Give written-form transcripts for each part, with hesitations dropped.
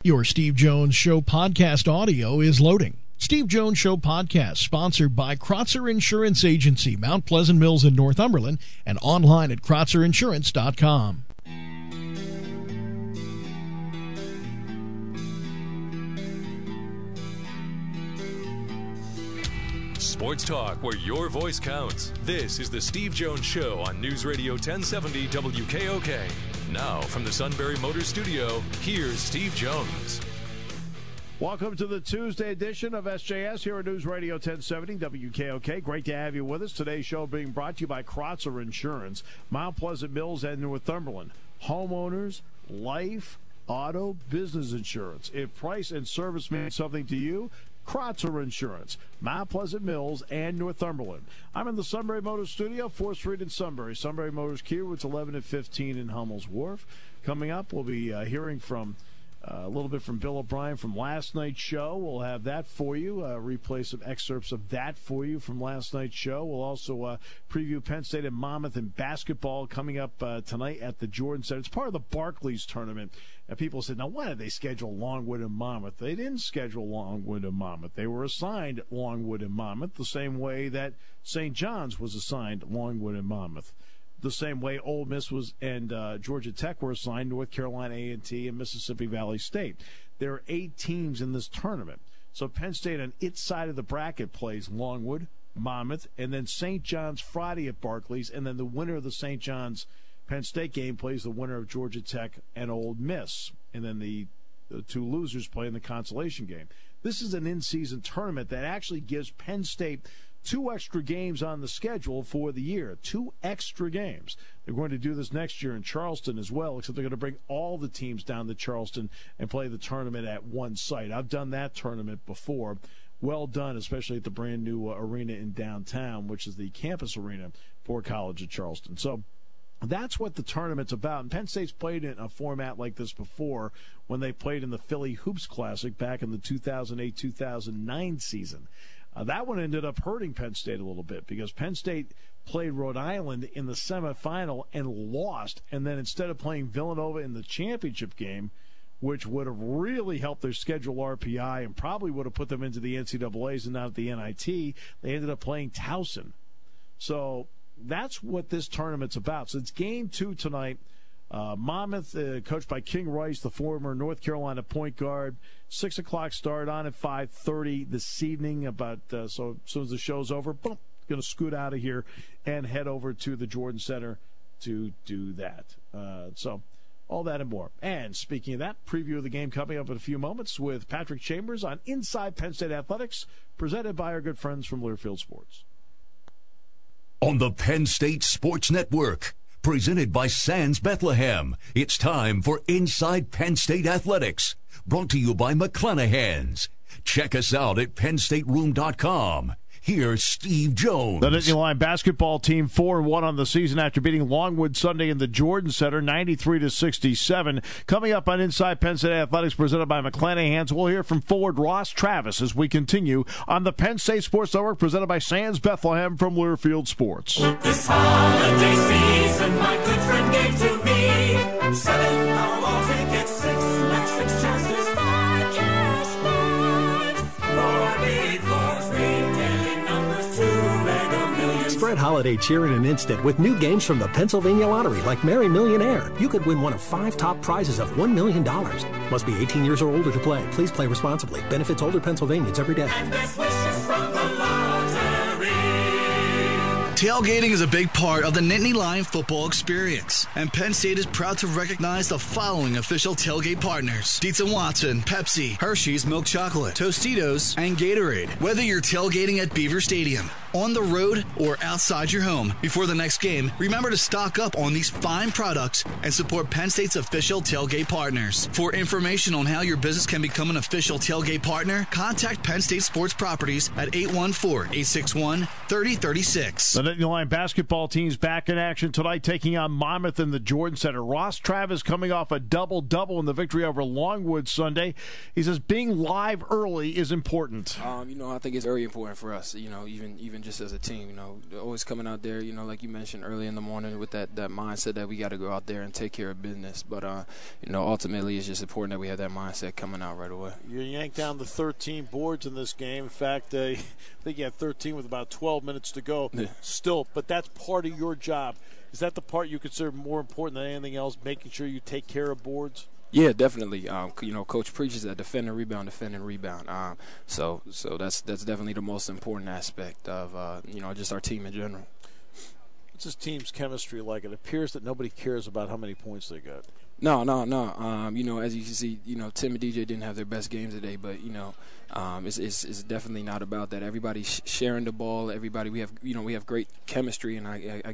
Your Steve Jones Show podcast audio is loading. Steve Jones Show podcast sponsored by Kratzer Insurance Agency, Mount Pleasant Mills in Northumberland, and online at KratzerInsurance.com. Sports talk where your voice counts. This is the Steve Jones Show on News Radio 1070 WKOK. Now, from the Sunbury Motors Studio, here's Steve Jones. Welcome to the Tuesday edition of SJS here on News Radio 1070 WKOK. Great to have you with us. Today's show being brought to you by Kratzer Insurance, Mount Pleasant Mills and Northumberland. Homeowners, life, auto, business insurance. If price and service mean something to you, Kratzer Insurance, Mount Pleasant Mills, and Northumberland. I'm in the Sunbury Motors Studio, 4th Street in Sunbury. Sunbury Motors Kia, it's 11 at 15 in Hummel's Wharf. Coming up, we'll be hearing from a little bit from Bill O'Brien from last night's show. We'll have that for you, replay some excerpts of that for you from last night's show. We'll also preview Penn State and Monmouth in basketball coming up tonight at the Jordan Center. It's part of the Barclays tournament. And people said, now, why did they schedule Longwood and Monmouth? They didn't schedule Longwood and Monmouth. They were assigned Longwood and Monmouth the same way that St. John's was assigned Longwood and Monmouth. The same way Ole Miss was and Georgia Tech were assigned North Carolina A&T and Mississippi Valley State. There are 8 teams in this tournament. So Penn State on its side of the bracket plays Longwood, Monmouth, and then St. John's Friday at Barclays, and then the winner of the St. John's Penn State game plays the winner of Georgia Tech and Ole Miss, and then the 2 losers play in the consolation game. This is an in-season tournament that actually gives Penn State 2 extra games on the schedule for the year. 2 extra games. They're going to do this next year in Charleston as well, except they're going to bring all the teams down to Charleston and play the tournament at one site. I've done that tournament before. Well done, especially at the brand new arena in downtown, which is the campus arena for College of Charleston. So that's what the tournament's about. And Penn State's played in a format like this before when they played in the Philly Hoops Classic back in the 2008-2009 season. That one ended up hurting Penn State a little bit because Penn State played Rhode Island in the semifinal and lost. And then instead of playing Villanova in the championship game, which would have really helped their schedule RPI and probably would have put them into the NCAAs and not at the NIT, they ended up playing Towson. So that's what this tournament's about. So it's game 2 tonight. Monmouth, coached by King Rice, the former North Carolina point guard. 6 o'clock start on at 5:30 this evening. About so as soon as the show's over, boom, going to scoot out of here and head over to the Jordan Center to do that. So all that and more. And speaking of that, preview of the game coming up in a few moments with Patrick Chambers on Inside Penn State Athletics, presented by our good friends from Learfield Sports. On the Penn State Sports Network, presented by Sands Bethlehem, it's time for Inside Penn State Athletics, brought to you by McClenaghan's. Check us out at PennStateRoom.com. Here's Steve Jones. The Nittany Lion basketball team 4-1 on the season after beating Longwood Sunday in the Jordan Center, 93-67. Coming up on Inside Penn State Athletics, presented by McClenaghan's, we'll hear from forward Ross Travis as we continue on the Penn State Sports Network, presented by Sands Bethlehem from Learfield Sports. This holiday season, my good friend gave to me 7 Powerball tickets, 6 match fixtures, 5 cash prizes, 4 big floors, retailing numbers, 2 Mega Millions. Spread holiday cheer in an instant with new games from the Pennsylvania Lottery, like Merry Millionaire. You could win one of 5 top prizes of $1 million. Must be 18 years or older to play. Please play responsibly. Benefits older Pennsylvanians every day. And best wishes from the lottery. Tailgating is a big part of the Nittany Lion football experience, and Penn State is proud to recognize the following official tailgate partners: Dietz & Watson, Pepsi, Hershey's Milk Chocolate, Tostitos, and Gatorade. Whether you're tailgating at Beaver Stadium, on the road, or outside your home, before the next game, remember to stock up on these fine products and support Penn State's official tailgate partners. For information on how your business can become an official tailgate partner, contact Penn State Sports Properties at 814-861-3036. The Nittany Lion basketball team's back in action tonight, taking on Monmouth in the Jordan Center. Ross Travis coming off a double-double in the victory over Longwood Sunday. He says being live early is important. I think it's very important for us. Even just as a team. You know, always coming out there, you know, like you mentioned early in the morning with that mindset that we got to go out there and take care of business. But, you know, ultimately it's just important that we have that mindset coming out right away. You yanked down the 13 boards in this game. In fact, I think you had 13 with about 12 minutes to go still. But that's part of your job. Is that the part you consider more important than anything else, making sure you take care of boards? Yeah, definitely. You know, Coach preaches that defend and rebound. So that's definitely the most important aspect of, you know, just our team in general. What's this team's chemistry like? It appears that nobody cares about how many points they got. No. You know, as you can see, you know, Tim and DJ didn't have their best games today, but, you know, it's definitely not about that. Everybody's sharing the ball. Everybody, we have great chemistry, and I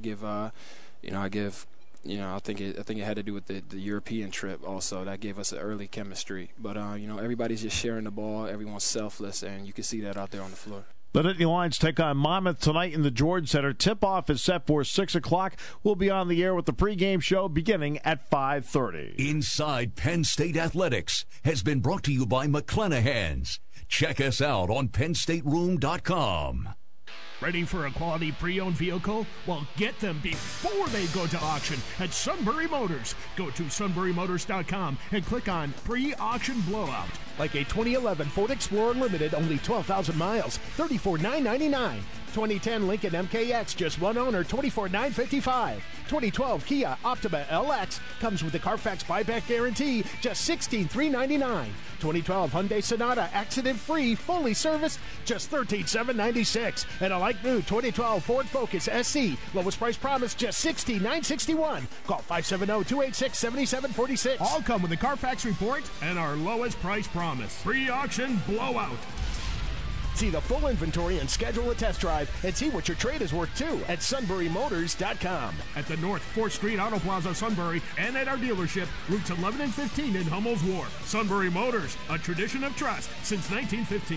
think it had to do with the European trip also. That gave us an early chemistry. But, you know, everybody's just sharing the ball. Everyone's selfless, and you can see that out there on the floor. The Nittany Lions take on Monmouth tonight in the George Center. Tip-off is set for 6 o'clock. We'll be on the air with the pregame show beginning at 5:30. Inside Penn State Athletics has been brought to you by McClanahan's. Check us out on PennStateRoom.com. Ready for a quality pre-owned vehicle? Well, get them before they go to auction at Sunbury Motors. Go to sunburymotors.com and click on pre-auction blowout. Like a 2011 Ford Explorer Limited, only 12,000 miles, $34,999. 2010 Lincoln MKX, just one owner, $24,955. 2012 Kia Optima LX comes with the Carfax buyback guarantee, just $16,399. 2012 Hyundai Sonata accident-free, fully serviced, just $13,796. And a like-new 2012 Ford Focus SC, lowest price promised, just $16,961. Call 570-286-7746. All come with a Carfax report and our lowest price promise. Pre-auction blowout. See the full inventory and schedule a test drive and see what your trade is worth too at sunburymotors.com. At the North 4th Street Auto Plaza Sunbury and at our dealership, routes 11 and 15 in Hummel's Wharf. Sunbury Motors, a tradition of trust since 1915.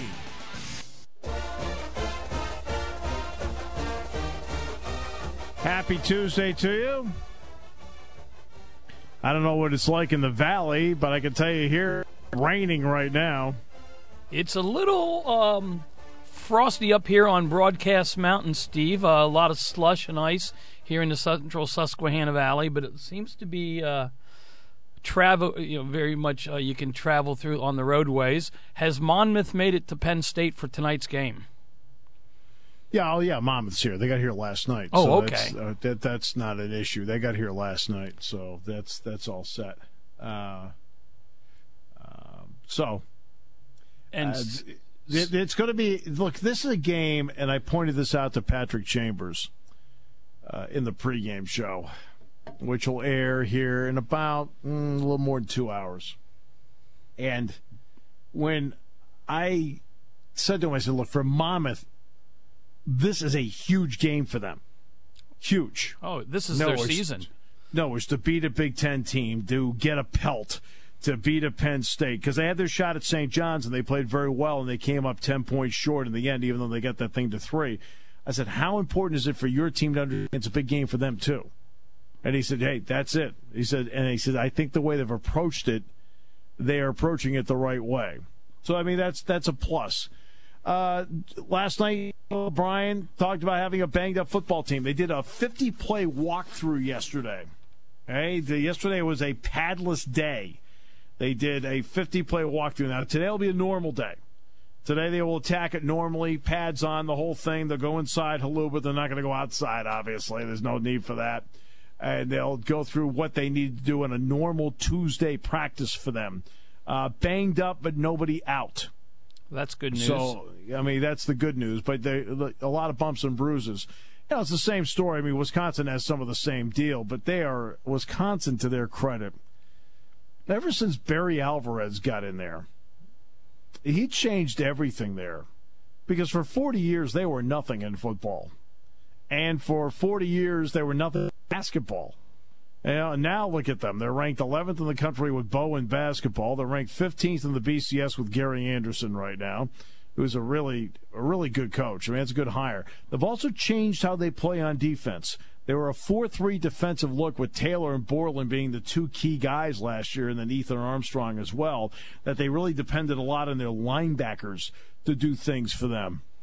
Happy Tuesday to you. I don't know what it's like in the valley, but I can tell you here, raining right now. It's a little frosty up here on Broadcast Mountain, Steve. A lot of slush and ice here in the central Susquehanna Valley, but it seems to be travel. Very much you can travel through on the roadways. Has Monmouth made it to Penn State for tonight's game? Yeah, Monmouth's here. They got here last night. Oh, so okay. That's not an issue. They got here last night, so that's all set. It's going to be, look, this is a game, and I pointed this out to Patrick Chambers in the pregame show, which will air here in about a little more than 2 hours. And when I said to him, I said, look, for Monmouth, this is a huge game for them. Huge. Oh, this is their season. No, it's to beat a Big Ten team, to get a pelt, to beat a Penn State, because they had their shot at St. John's and they played very well and they came up 10 points short in the end, even though they got that thing to 3. I said, how important is it for your team to understand it's a big game for them too? And he said, hey, that's it. He said, I think the way they've approached it, they are approaching it the right way. So, I mean, that's a plus. Last night, Brian talked about having a banged-up football team. They did a 50-play walkthrough yesterday. Okay? Yesterday was a padless day. They did a 50-play walkthrough. Now, today will be a normal day. Today they will attack it normally, pads on, the whole thing. They'll go inside Haluba. They're not going to go outside, obviously. There's no need for that. And they'll go through what they need to do in a normal Tuesday practice for them. Banged up, but nobody out. That's good news. So, I mean, that's the good news. But a lot of bumps and bruises. It's the same story. I mean, Wisconsin has some of the same deal, but Wisconsin, to their credit, ever since Barry Alvarez got in there, he changed everything there. Because for 40 years, they were nothing in football. And for 40 years, they were nothing in basketball. And now look at them. They're ranked 11th in the country with Bo in basketball. They're ranked 15th in the BCS with Gary Anderson right now, who's a really good coach. I mean, it's a good hire. They've also changed how they play on defense. They were a 4-3 defensive look with Taylor and Borland being the two key guys last year, and then Ethan Armstrong as well, that they really depended a lot on their linebackers to do things for them.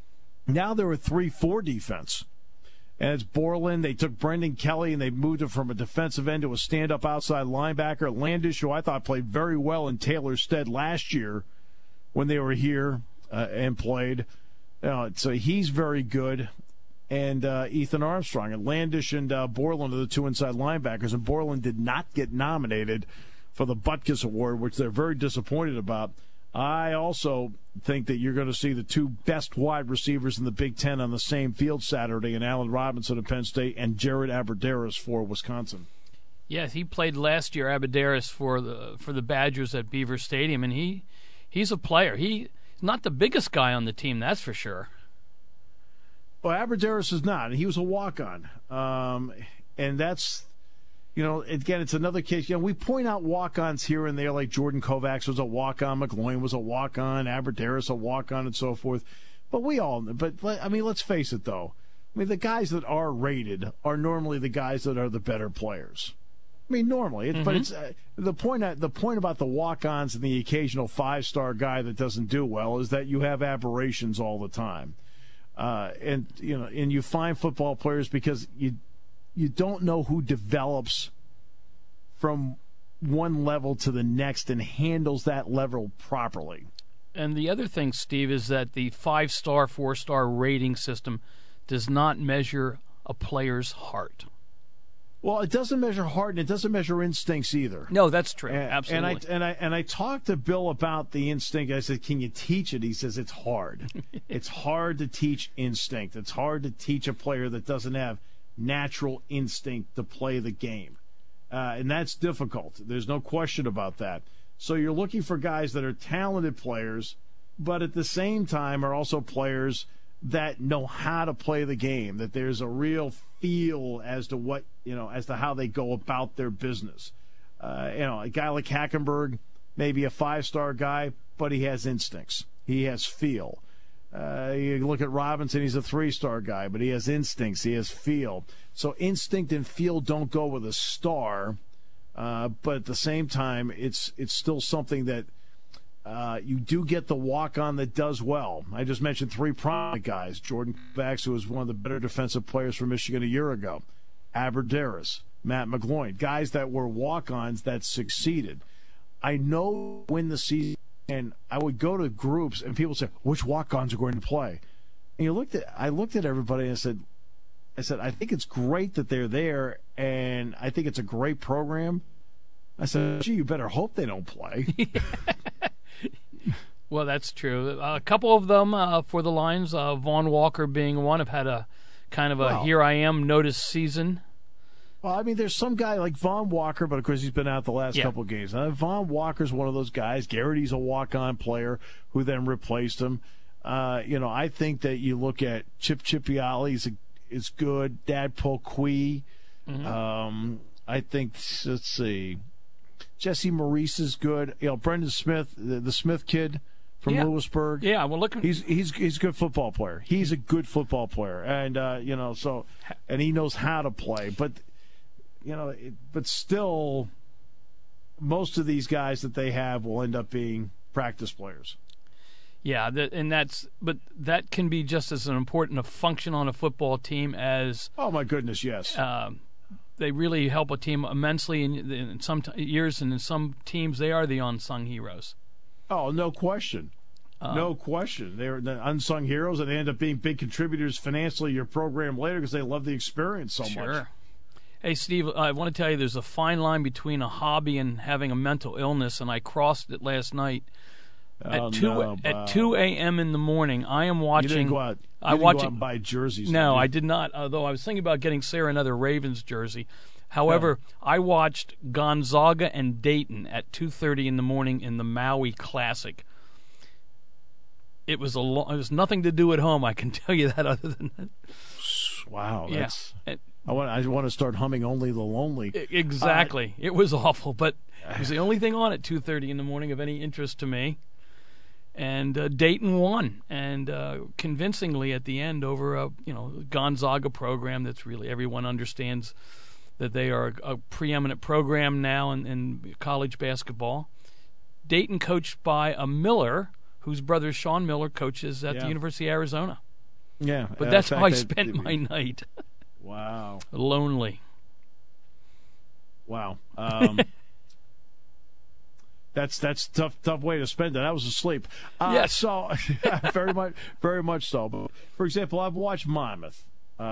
Now they're a 3-4 defense. And it's Borland. They took Brendan Kelly and they moved him from a defensive end to a stand-up outside linebacker. Landish, who I thought played very well in Taylor's stead last year when they were here and played. So he's very good. And Ethan Armstrong. And Landish and Borland are the two inside linebackers. And Borland did not get nominated for the Butkus Award, which they're very disappointed about. I also think that you're going to see the two best wide receivers in the Big Ten on the same field Saturday, in Allen Robinson of Penn State and Jared Abbrederis for Wisconsin. Yes, he played last year, Abbrederis, for the Badgers at Beaver Stadium, and he's a player. He's not the biggest guy on the team, that's for sure. Well, Abbrederis is not. He was a walk-on. And that's, again, it's another case. We point out walk-ons here and there, like Jordan Kovacs was a walk-on, McGloin was a walk-on, Abbrederis a walk-on, and so forth. But let's face it, though. The guys that are rated are normally the guys that are the better players. Normally. But it's the point about the walk-ons and the occasional five-star guy that doesn't do well is that you have aberrations all the time. And you find football players because you don't know who develops from one level to the next and handles that level properly. And the other thing, Steve, is that the 5-star, 4-star rating system does not measure a player's heart. Well, it doesn't measure heart, and it doesn't measure instincts either. No, that's true. Absolutely. And I talked to Bill about the instinct. I said, "Can you teach it?" He says, "It's hard. It's hard to teach instinct. It's hard to teach a player that doesn't have natural instinct to play the game, and that's difficult. There's no question about that. So you're looking for guys that are talented players, but at the same time are also players that know how to play the game. That there's a real feel as to what as to how they go about their business. A guy like Hackenberg, maybe a 5-star guy, but he has instincts. He has feel. You look at Robinson, he's a 3-star guy, but he has instincts. He has feel. So instinct and feel don't go with a star, but at the same time, it's still something that you do get the walk-on that does well. I just mentioned 3 prominent guys. Jordan Kovacs, who was one of the better defensive players for Michigan a year ago. Abbrederis, Matt McGloin, guys that were walk-ons that succeeded. I know when the season, and I would go to groups and people say, which walk-ons are going to play? And I looked at everybody and I said, I think it's great that they're there, and I think it's a great program. I said, gee, you better hope they don't play. Well, that's true. A couple of them for the Lions, Vaughn Walker being one, have had a kind of a here I am notice season. Well, there's some guy like Vaughn Walker, but of course he's been out the last couple of games. Vaughn Walker's one of those guys. Garrity's a walk-on player who then replaced him. I think that you look at Chip Chipiali is good. Dad Polqui. I think, let's see, Jesse Maurice is good. Brendan Smith, the Smith kid from Lewisburg. Yeah, well, look, he's a good football player. He's a good football player, and and he knows how to play. But but still, most of these guys that they have will end up being practice players. Yeah, but that can be just as an important a function on a football team as. Oh my goodness, yes. They really help a team immensely in some years, and in some teams they are the unsung heroes. Oh, no question. No question. They're the unsung heroes, and they end up being big contributors financially to your program later because they love the experience so much. Sure. Hey, Steve, I want to tell you there's a fine line between a hobby and having a mental illness, and I crossed it last night. At 2 a.m. in the morning, I am watching. You didn't go out. You didn't go out and buy jerseys. No, I did not. Although I was thinking about getting Sarah another Ravens jersey. However, I watched Gonzaga and Dayton at 2:30 in the morning in the Maui Classic. It was it was nothing to do at home. I can tell you that. Other than that. Wow. I want to start humming "Only the Lonely." Exactly. It was awful, but it was the only thing on at 2:30 in the morning of any interest to me. And Dayton won, and convincingly at the end over a Gonzaga program that's really everyone understands that they are a preeminent program now in college basketball. Dayton coached by a Miller, whose brother Sean Miller coaches at the University of Arizona. Yeah. But that's how I spent my night. Wow. Lonely. Wow. That's tough way to spend it. I was asleep. Yes. So very much so. But for example, I've watched Monmouth,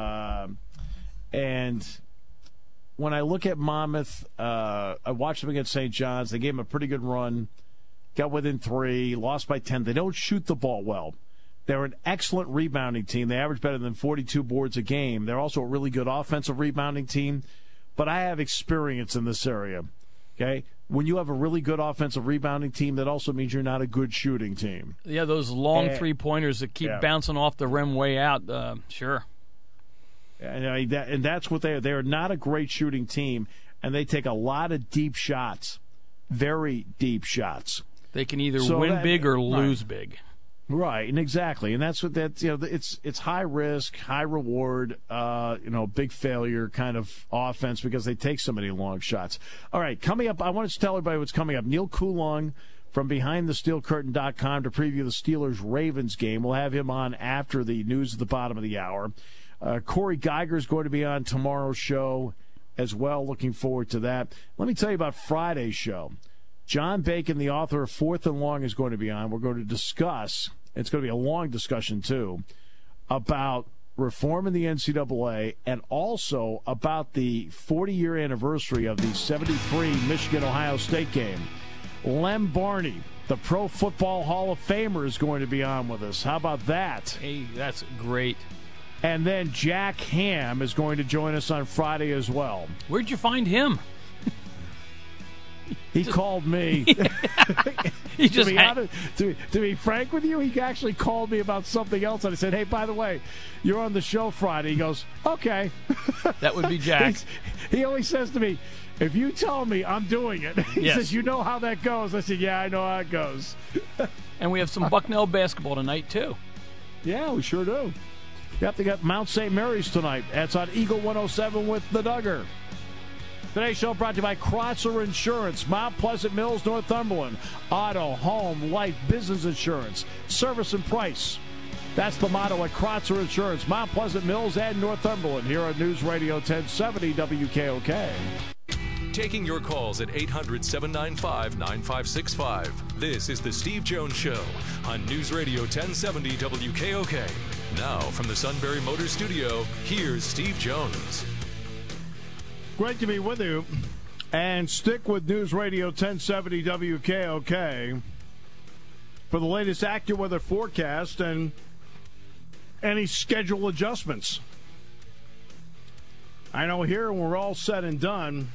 and when I look at Monmouth, I watched them against St. John's. They gave them a pretty good run, got within 3, lost by 10. They don't shoot the ball well. They're an excellent rebounding team. They average better than 42 boards a game. They're also a really good offensive rebounding team. But I have experience in this area. Okay, when you have a really good offensive rebounding team, that also means you're not a good shooting team. Yeah, those long three-pointers that keep bouncing off the rim way out, sure. And that's what they are. They are not a great shooting team, and they take a lot of deep shots, very deep shots. They can either win big or lose big. Right, and exactly, and that's what it's high risk, high reward, big failure kind of offense because they take so many long shots. All right, coming up, I want to tell everybody what's coming up. Neil Coulon from BehindTheSteelCurtain.com to preview the Steelers-Ravens game. We'll have him on after the news at the bottom of the hour. Corey Geiger is going to be on tomorrow's show as well. Looking forward to that. Let me tell you about Friday's show. John Bacon, the author of Fourth and Long, is going to be on. We're going to discuss, it's going to be a long discussion too, about reform in the NCAA and also about the 40-year anniversary of the 73 Michigan-Ohio State game. Lem Barney, the Pro Football Hall of Famer, is going to be on with us. How about that? Hey, that's great. And then Jack Ham is going to join us on Friday as well. Where'd you find him? He called me. He just to be frank with you, he actually called me about something else, and I said, "Hey, by the way, you're on the show Friday." He goes, "Okay." That would be Jack. He always says to me, "If you tell me, I'm doing it." He says, "You know how that goes." I said, "Yeah, I know how it goes." And we have some Bucknell basketball tonight too. Yeah, we sure do. Yep, they got Mount St. Mary's tonight. That's on Eagle 107 with the Duggar. Today's show brought to you by Krotzer Insurance, Mount Pleasant Mills, Northumberland. Auto, home, life, business insurance, service and price. That's the motto at Krotzer Insurance, Mount Pleasant Mills and Northumberland here on News Radio 1070 WKOK. Taking your calls at 800-795-9565. This is the Steve Jones Show on News Radio 1070 WKOK. Now from the Sunbury Motors Studio, here's Steve Jones. Great to be with you. And stick with News Radio 1070 WKOK for the latest AccuWeather forecast and any schedule adjustments. I know here when we're all said and done,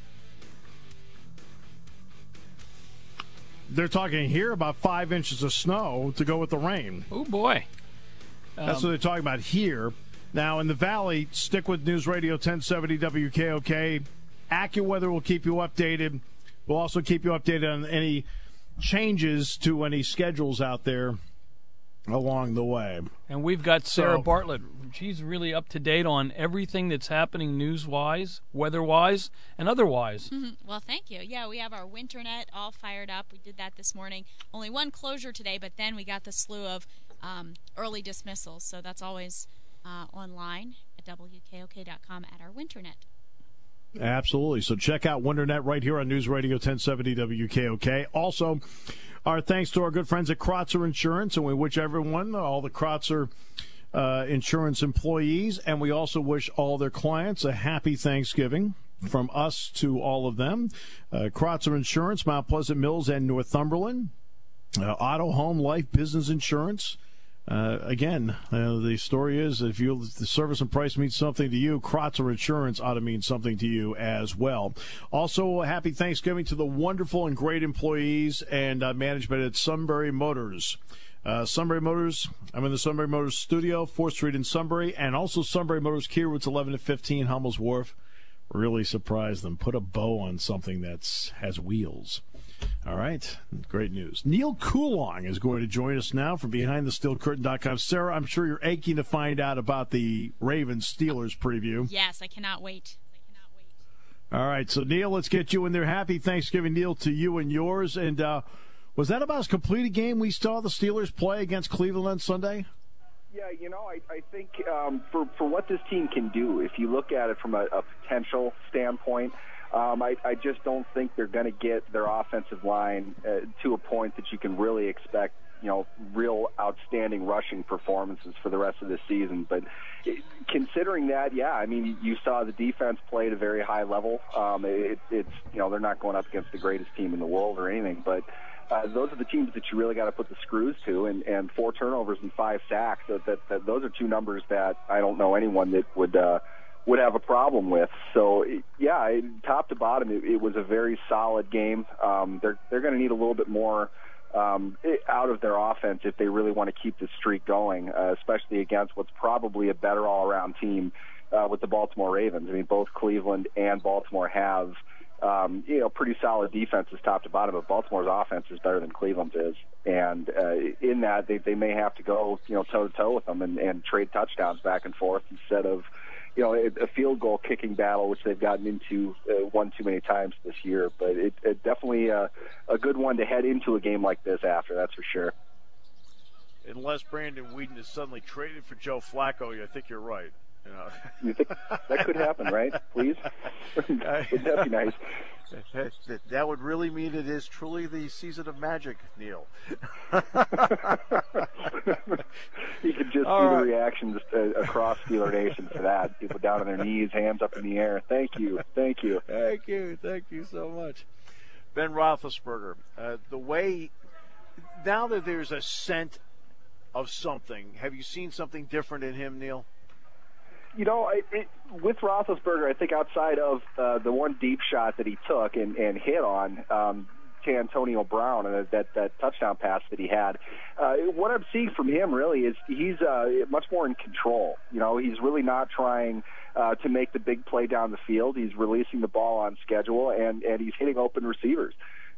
they're talking here about 5 inches of snow to go with the rain. Oh, boy. That's what they're talking about here. Now, in the Valley, stick with News Radio 1070 WKOK. AccuWeather will keep you updated. We'll also keep you updated on any changes to any schedules out there along the way. And we've got Sarah Bartlett. She's really up to date on everything that's happening news-wise, weather-wise, and otherwise. Mm-hmm. Well, thank you. Yeah, we have our WinterNet all fired up. We did that this morning. Only one closure today, but then we got the slew of early dismissals. So that's always online at WKOK.com at our WinterNet. Absolutely. So check out WinterNet right here on News Radio 1070 WKOK. Also, our thanks to our good friends at Krotzer Insurance, and we wish everyone, all the Krotzer insurance employees, and we also wish all their clients a happy Thanksgiving from us to all of them. Krotzer Insurance, Mount Pleasant Mills and Northumberland. Auto, home, life, business insurance. Again, the story is if the service and price means something to you, Krotzer Insurance ought to mean something to you as well. Also, happy Thanksgiving to the wonderful and great employees and management at Sunbury Motors. Sunbury Motors, I'm in the Sunbury Motors studio, 4th Street in Sunbury, and also Sunbury Motors, Kierwood's 11 to 15, Hummel's Wharf. Really surprised them. Put a bow on something that has wheels. All right. Great news. Neil Coulon is going to join us now from BehindTheSteelCurtain.com. Sarah, I'm sure you're aching to find out about the Ravens-Steelers preview. Yes, I cannot wait. All right. So, Neil, let's get you in there. Happy Thanksgiving, Neil, to you and yours. And was that about as complete a game we saw the Steelers play against Cleveland on Sunday? Yeah, I think for what this team can do, if you look at it from a potential standpoint, I just don't think they're going to get their offensive line to a point that you can really expect, real outstanding rushing performances for the rest of the season. But considering that, yeah, I mean, you saw the defense play at a very high level. It's they're not going up against the greatest team in the world or anything, but those are the teams that you really got to put the screws to, and 4 turnovers and 5 sacks. That those are 2 numbers that I don't know anyone that would have a problem with. So, yeah, top to bottom, it was a very solid game. They're going to need a little bit more out of their offense if they really want to keep the streak going, especially against what's probably a better all-around team with the Baltimore Ravens. I mean, both Cleveland and Baltimore have pretty solid defenses top to bottom, but Baltimore's offense is better than Cleveland's is. And in that, they may have to go, toe-to-toe with them and trade touchdowns back and forth instead of, a field goal kicking battle, which they've gotten into one too many times this year. But it definitely a good one to head into a game like this after, that's for sure. Unless Brandon Weeden is suddenly traded for Joe Flacco, I think you're right. You think that could happen, right? Please? Wouldn't that be nice? That would really mean it is truly the season of magic, Neil. You could just see the reactions across Steeler Nation for that. People down on their knees, hands up in the air. Thank you. Thank you. Thank you. Thank you so much. Ben Roethlisberger, the way, now that there's a scent of something, have you seen something different in him, Neil? With Roethlisberger, I think outside of the one deep shot that he took and hit on to Antonio Brown and that touchdown pass that he had, what I'm seeing from him really is he's much more in control. He's really not trying to make the big play down the field. He's releasing the ball on schedule, and he's hitting open receivers.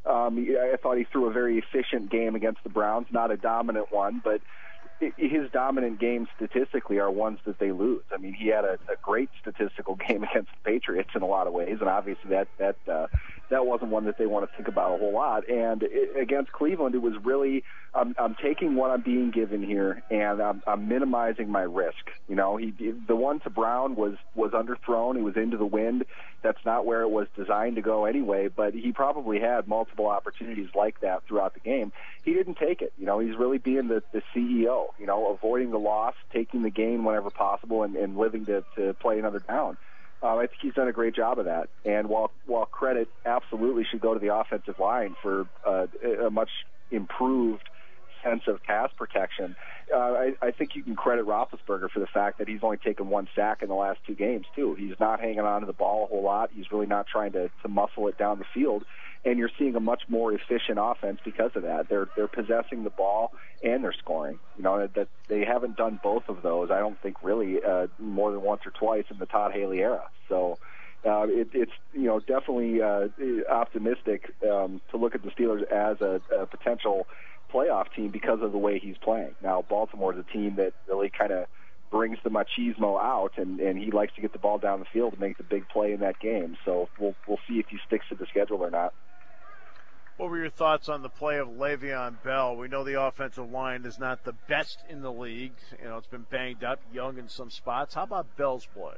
I thought he threw a very efficient game against the Browns, not a dominant one, but his dominant games statistically are ones that they lose. I mean, he had a great statistical game against the Patriots in a lot of ways, and obviously that wasn't one that they want to think about a whole lot. And against Cleveland, it was really I'm taking what I'm being given here, and I'm minimizing my risk. The one to Brown was underthrown. He was into the wind. That's not where it was designed to go anyway, but he probably had multiple opportunities like that throughout the game. He didn't take it. He's really being the CEO. Avoiding the loss, taking the gain whenever possible, and living to play another down. I think he's done a great job of that. And while credit absolutely should go to the offensive line for a much improved sense of pass protection, I think you can credit Roethlisberger for the fact that he's only taken 1 sack in the last 2 games, too. He's not hanging on to the ball a whole lot. He's really not trying to muscle it down the field. And you're seeing a much more efficient offense because of that. They're possessing the ball and they're scoring. That they haven't done both of those, I don't think, really more than once or twice in the Todd Haley era. So it's definitely optimistic to look at the Steelers as a potential playoff team because of the way he's playing. Now, Baltimore's a team that really kind of brings the machismo out, and he likes to get the ball down the field to make the big play in that game. So we'll see if he sticks to the schedule or not. What were your thoughts on the play of Le'Veon Bell? We know the offensive line is not the best in the league. It's been banged up, young in some spots. How about Bell's play?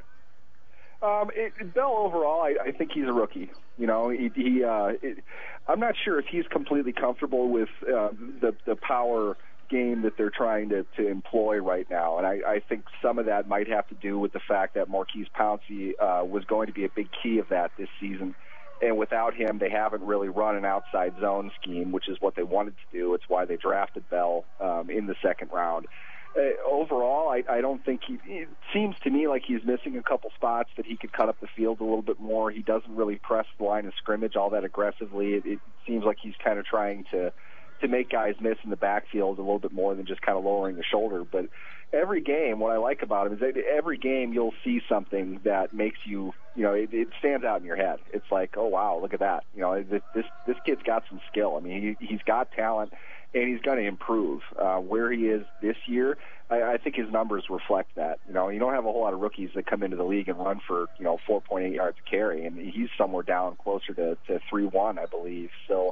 Bell overall, I think he's a rookie. I'm not sure if he's completely comfortable with the power game that they're trying to employ right now. And I think some of that might have to do with the fact that Maurkice Pouncey was going to be a big key of that this season. And without him, they haven't really run an outside zone scheme, which is what they wanted to do. It's why they drafted Bell in the second round. Overall, I don't think it seems to me like he's missing a couple spots that he could cut up the field a little bit more. He doesn't really press the line of scrimmage all that aggressively. It seems like he's kind of trying to make guys miss in the backfield a little bit more than just kind of lowering the shoulder. But every game, what I like about him is that every game you'll see something that makes you, it stands out in your head. It's like, oh, wow, look at that. This kid's got some skill. I mean, he's got talent, and he's going to improve. Where he is this year, I think his numbers reflect that. You don't have a whole lot of rookies that come into the league and run for, 4.8 yards a carry, and he's somewhere down closer to 3.1, I believe. So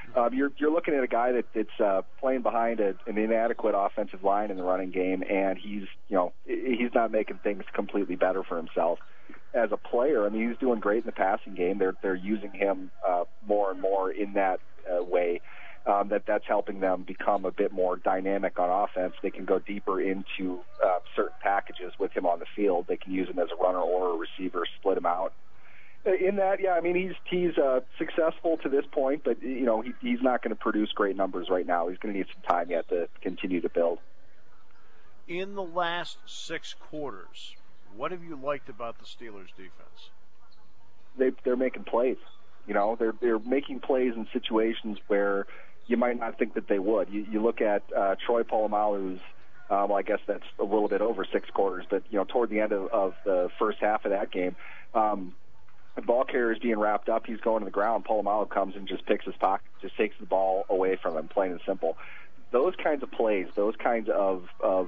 You're looking at a guy that's playing behind an inadequate offensive line in the running game, and he's not making things completely better for himself as a player. I mean, he's doing great in the passing game. They're using him more and more in that way. That's helping them become a bit more dynamic on offense. They can go deeper into certain packages with him on the field. They can use him as a runner or a receiver, split him out. In that, yeah, I mean, he's successful to this point, but he's not going to produce great numbers right now. He's going to need some time yet to continue to build. In the last 6 quarters, what have you liked about the Steelers' defense? They're making plays. They're making plays in situations where you might not think that they would. You look at Troy Polamalu's, I guess that's a little bit over 6 quarters, but toward the end of the first half of that game, the ball carrier is being wrapped up. He's going to the ground. Polamalu comes and just picks his pocket, just takes the ball away from him, plain and simple. Those kinds of plays, those kinds of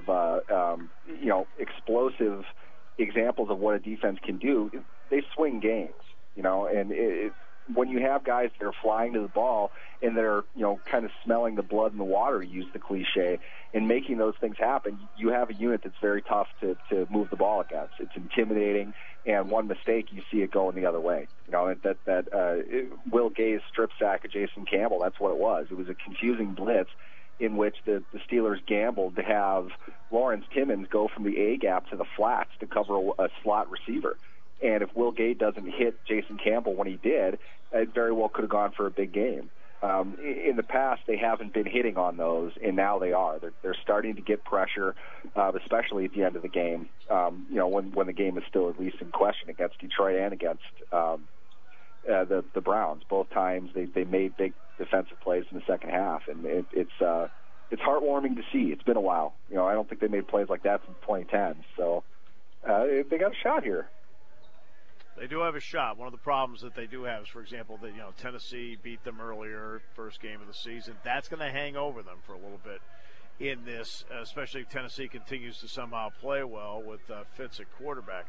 explosive examples of what a defense can do, they swing games. When you have guys that are flying to the ball and they're, kind of smelling the blood in the water, to use the cliche, and making those things happen, you have a unit that's very tough to move the ball against. It's intimidating, and one mistake, you see it going the other way. Will Gay's strip sack of Jason Campbell, that's what it was. It was a confusing blitz in which the Steelers gambled to have Lawrence Timmons go from the A-gap to the flats to cover a slot receiver. And if Will Gay doesn't hit Jason Campbell when he did, it very well could have gone for a big game. In the past, they haven't been hitting on those, and now they are. They're starting to get pressure, especially at the end of the game, when the game is still at least in question against Detroit and against the Browns. Both times they made big defensive plays in the second half, and it's heartwarming to see. It's been a while. I don't think they made plays like that since 2010. So they got a shot here. They do have a shot. One of the problems that they do have is, for example, that Tennessee beat them earlier, first game of the season. That's going to hang over them for a little bit in this, especially if Tennessee continues to somehow play well with Fitz at quarterback.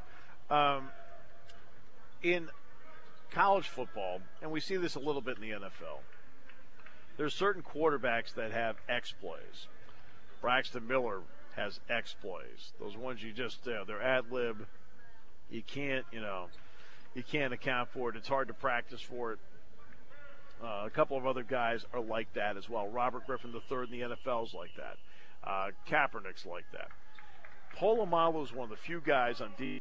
In college football, and we see this a little bit in the NFL, there's certain quarterbacks that have X plays. Braxton Miller has X plays. Those ones you just, they're ad lib. You can't account for it. It's hard to practice for it. A couple of other guys are like that as well. Robert Griffin III in the NFL is like that. Kaepernick's like that. Polamalu is one of the few guys on D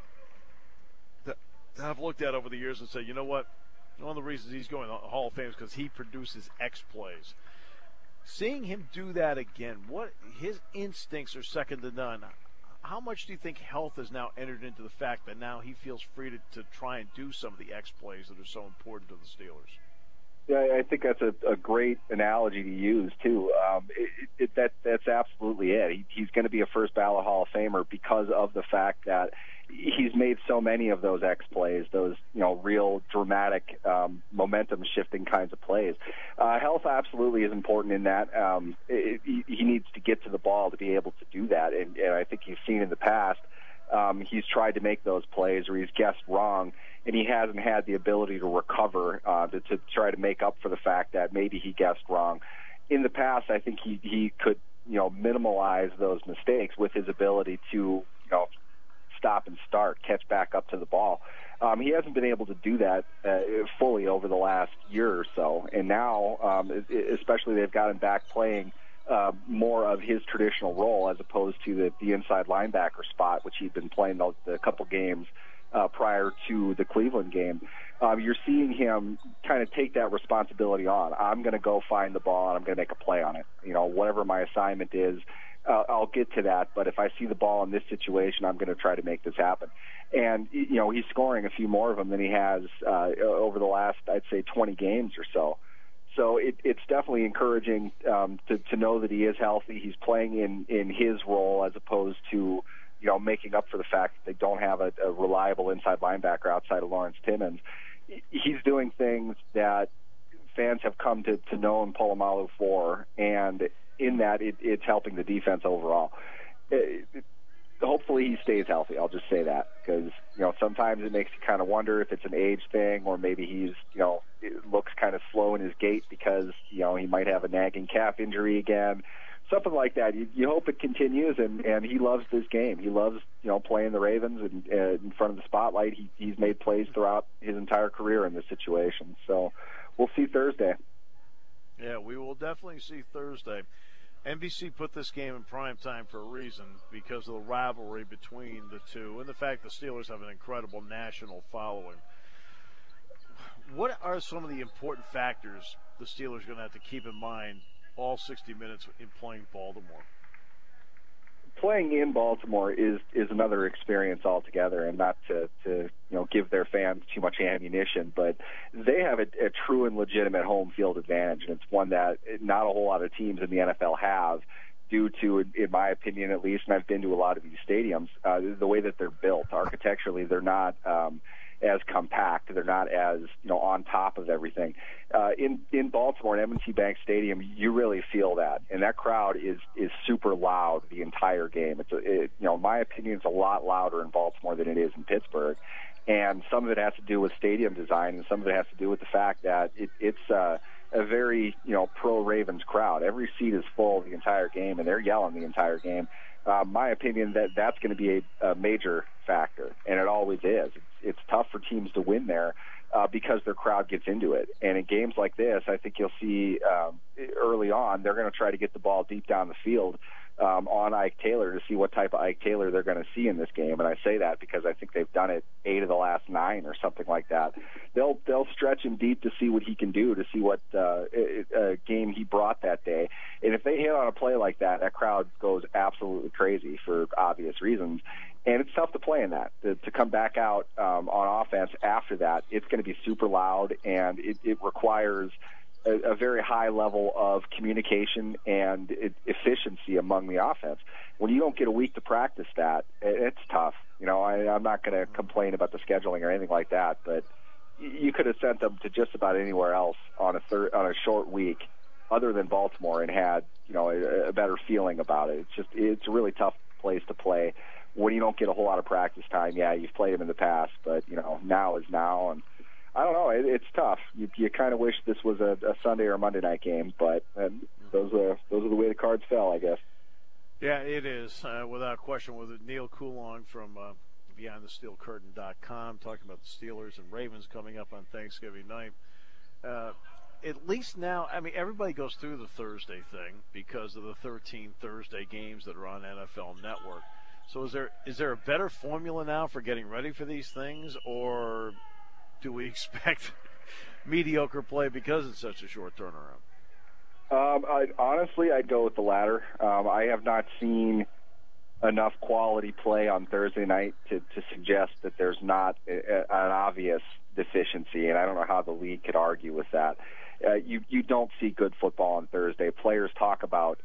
that I've looked at over the years and said, you know what? One of the reasons he's going to the Hall of Fame is because he produces X plays. Seeing him do that again, his instincts are second to none. How much do you think health has now entered into the fact that now he feels free to try and do some of the X plays that are so important to the Steelers? Yeah, I think that's a great analogy to use, too. That's absolutely it. He's going to be a first ballot Hall of Famer because of the fact that he's made so many of those X plays, those real dramatic momentum-shifting kinds of plays. Health absolutely is important in that. He needs to get to the ball to be able to do that, and I think you've seen in the past he's tried to make those plays or he's guessed wrong, and he hasn't had the ability to recover to try to make up for the fact that maybe he guessed wrong. In the past, I think he could minimize those mistakes with his ability to stop and start, catch back up to the ball. He hasn't been able to do that fully over the last year or so, and now, especially they've got him back playing more of his traditional role as opposed to the inside linebacker spot, which he'd been playing the couple games prior to the Cleveland game. You're seeing him kind of take that responsibility on. I'm going to go find the ball, and I'm going to make a play on it. Whatever my assignment is, I'll get to that, but if I see the ball in this situation, I'm going to try to make this happen. And, he's scoring a few more of them than he has over the last, I'd say, 20 games or so. So it's definitely encouraging to know that he is healthy. He's playing in his role as opposed to, making up for the fact that they don't have a reliable inside linebacker outside of Lawrence Timmons. He's doing things that fans have come to know Polamalu for, and in that it's helping the defense overall. hopefully he stays healthy. I'll just say that, because sometimes it makes you kind of wonder if it's an age thing, or maybe he's it looks kind of slow in his gait because he might have a nagging calf injury again, something like that. You hope it continues, and he loves this game. He loves playing the Ravens and in front of the spotlight. He's made plays throughout his entire career in this situation. So we'll see Thursday. Yeah, we will definitely see Thursday. NBC put this game in prime time for a reason, because of the rivalry between the two and the fact the Steelers have an incredible national following. What are some of the important factors the Steelers are going to have to keep in mind all 60 minutes in playing Baltimore? Playing in Baltimore is another experience altogether, and not to give their fans too much ammunition, but they have a true and legitimate home field advantage, and it's one that not a whole lot of teams in the NFL have, due to, in my opinion at least, and I've been to a lot of these stadiums, the way that they're built. Architecturally, they're not as compact. They're not as on top of everything. In Baltimore, at M&T Bank Stadium, you really feel that, and that crowd is super loud the entire game. In my opinion, it's a lot louder in Baltimore than it is in Pittsburgh, and some of it has to do with stadium design, and some of it has to do with the fact that it's a very pro Ravens crowd. Every seat is full the entire game, and they're yelling the entire game. My opinion that's going to be a major factor, and it always is. It's tough for teams to win there because their crowd gets into it. And in games like this, I think you'll see early on they're going to try to get the ball deep down the field on Ike Taylor to see what type of Ike Taylor they're going to see in this game. And I say that because I think they've done it 8 of the last 9 or something like that. They'll stretch him deep to see what he can do, to see what game he brought that day. And if they hit on a play like that, that crowd goes absolutely crazy for obvious reasons. And it's tough to play in that. To come back out on offense after that, it's going to be super loud, and it requires a very high level of communication and efficiency among the offense. When you don't get a week to practice that, it's tough. I'm not going to complain about the scheduling or anything like that, but you could have sent them to just about anywhere else on a short week other than Baltimore and had a better feeling about it. It's a really tough place to play when you don't get a whole lot of practice time. Yeah, you've played them in the past, but now is now, and I don't know. It's tough. You kind of wish this was a Sunday or a Monday night game, but those are the way the cards fell, I guess. Yeah, it is, without question. With Neil Coulon from BeyondTheSteelCurtain.com talking about the Steelers and Ravens coming up on Thanksgiving night. At least now, everybody goes through the Thursday thing because of the 13 Thursday games that are on NFL Network. So is there a better formula now for getting ready for these things, or do we expect mediocre play because it's such a short turnaround? Honestly, I'd go with the latter. I have not seen enough quality play on Thursday night to suggest that there's not an obvious deficiency, and I don't know how the league could argue with that. You don't see good football on Thursday. Players talk about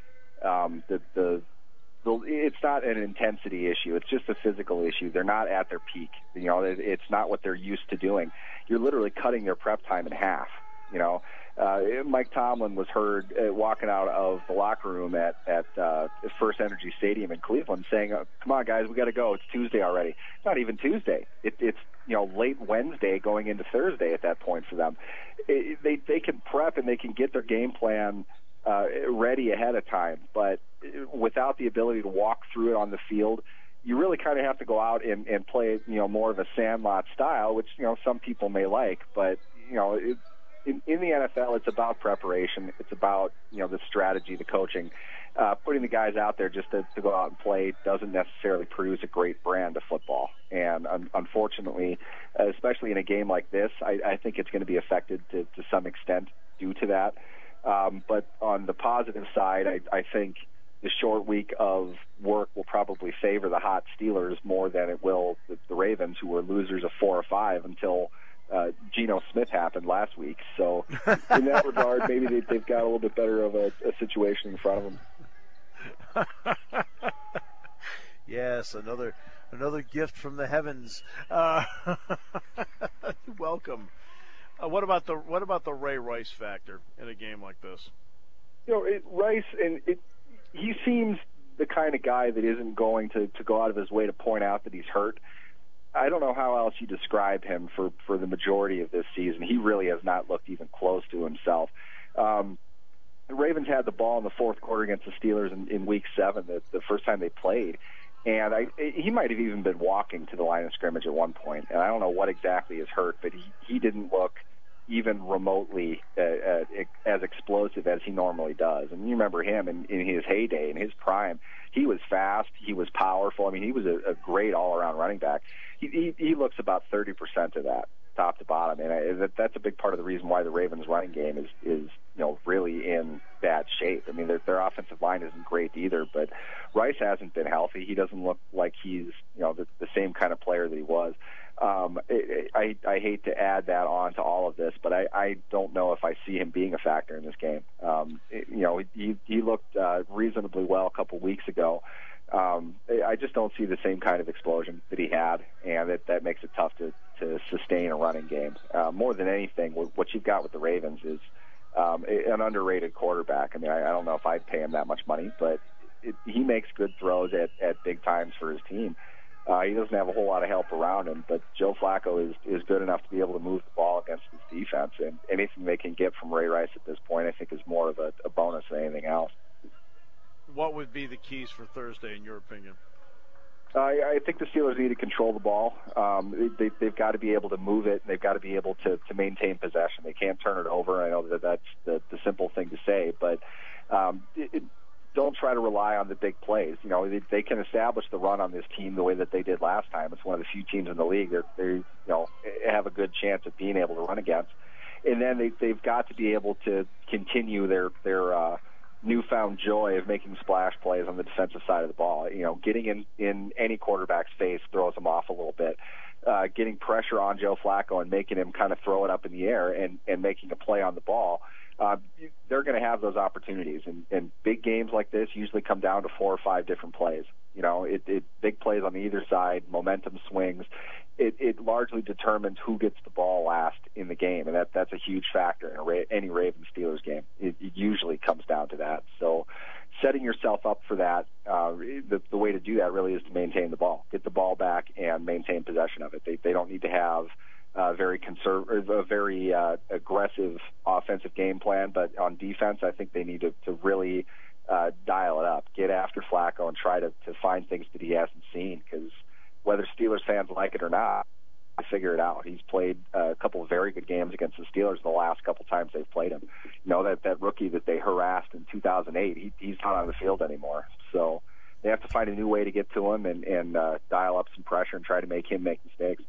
it's not an intensity issue. It's just a physical issue. They're not at their peak. It's not what they're used to doing. You're literally cutting their prep time in half. Mike Tomlin was heard walking out of the locker room at First Energy Stadium in Cleveland saying, "Come on, guys, we got to go. It's Tuesday already." It's not even Tuesday. It's late Wednesday going into Thursday at that point for them. They can prep and they can get their game plan ready ahead of time, but without the ability to walk through it on the field, you really kind of have to go out and play more of a Sandlot style, which some people may like, but in the NFL, it's about preparation. It's about the strategy, the coaching. Putting the guys out there just to go out and play doesn't necessarily produce a great brand of football. And unfortunately, especially in a game like this, I think it's going to be affected to some extent due to that. But on the positive side, I think the short week of work will probably favor the hot Steelers more than it will the Ravens, who were losers of 4 or 5 until Geno Smith happened last week. So in that regard, maybe they've got a little bit better of a situation in front of them. Yes, another gift from the heavens. Welcome. What about the Ray Rice factor in a game like this? Rice, he seems the kind of guy that isn't going to go out of his way to point out that he's hurt. I don't know how else you describe him for the majority of this season. He really has not looked even close to himself. The Ravens had the ball in the fourth quarter against the Steelers in Week 7, the first time they played. And he might have even been walking to the line of scrimmage at one point. And I don't know what exactly is hurt, but he didn't look even remotely as explosive as he normally does. And you remember him in his heyday, in his prime. He was fast. He was powerful. I mean, he was a great all-around running back. He looks about 30% of that, top to bottom. And that's a big part of the reason why the Ravens' running game is really in bad shape. I mean, their offensive line isn't great either, but Rice hasn't been healthy. He doesn't look like he's the same kind of player that he was. I hate to add that on to all of this, but I don't know if I see him being a factor in this game. He looked reasonably well a couple weeks ago. I just don't see the same kind of explosion that he had, and that makes it tough to sustain a running game. More than anything, what you've got with the Ravens is an underrated quarterback. I mean, I don't know if I'd pay him that much money, but he makes good throws at big times for his team. He doesn't have a whole lot of help around him, but Joe Flacco is good enough to be able to move the ball against his defense, and anything they can get from Ray Rice at this point, I think, is more of a bonus than anything else. What would be the keys for Thursday, in your opinion? I think the Steelers need to control the ball. They've got to be able to move it. They've got to be able to maintain possession. They can't turn it over. I know that's the simple thing to say, but don't try to rely on the big plays. They can establish the run on this team the way that they did last time. It's one of the few teams in the league that they have a good chance of being able to run against. And then they've got to be able to continue their newfound joy of making splash plays on the defensive side of the ball. Getting in any quarterback's face throws them off a little bit. Getting pressure on Joe Flacco and making him kind of throw it up in the air and making a play on the ball. They're going to have those opportunities, and big games like this usually come down to 4 or 5 different plays. Big plays on either side, momentum swings. It largely determines who gets the ball last in the game, and that's a huge factor in any Ravens-Steelers game. It usually comes down to that. So setting yourself up for that, the way to do that really is to maintain the ball. Get the ball back and maintain possession of it. They don't need to have a very aggressive offensive game plan, but on defense, I think they need to really dial it up. Get after Flacco and try to find things that he hasn't seen, because whether Steelers fans like it or not, I figure it out. He's played a couple of very good games against the Steelers the last couple times they've played him. That rookie that they harassed in 2008, he's not on the field anymore. So they have to find a new way to get to him and dial up some pressure and try to make him make mistakes.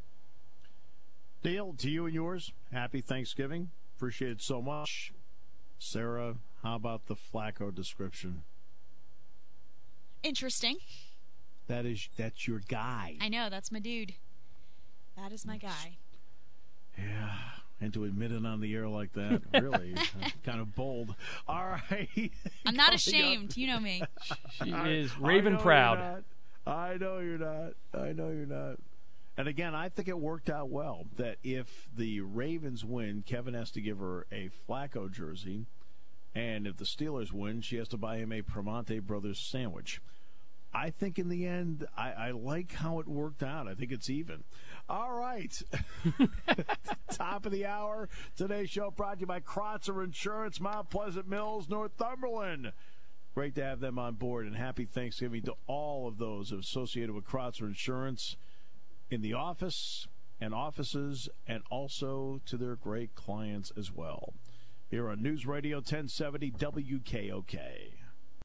Dale, to you and yours, happy Thanksgiving. Appreciate it so much. Sarah, how about the Flacco description? Interesting. That's your guy. I know, that's my dude. That is my guy. Yeah, and to admit it on the air like that, really, kind of bold. All right. I'm not ashamed. You know me. She is Raven proud. I know you're not. And again, I think it worked out well that if the Ravens win, Kevin has to give her a Flacco jersey, and if the Steelers win, she has to buy him a Primanti Brothers sandwich. I think in the end, I like how it worked out. I think it's even. All right. Top of the hour. Today's show brought to you by Krotzer Insurance, Mount Pleasant Mills, Northumberland. Great to have them on board, and happy Thanksgiving to all of those associated with Krotzer Insurance in the office and offices, and also to their great clients as well. Here on News Radio 1070 WKOK.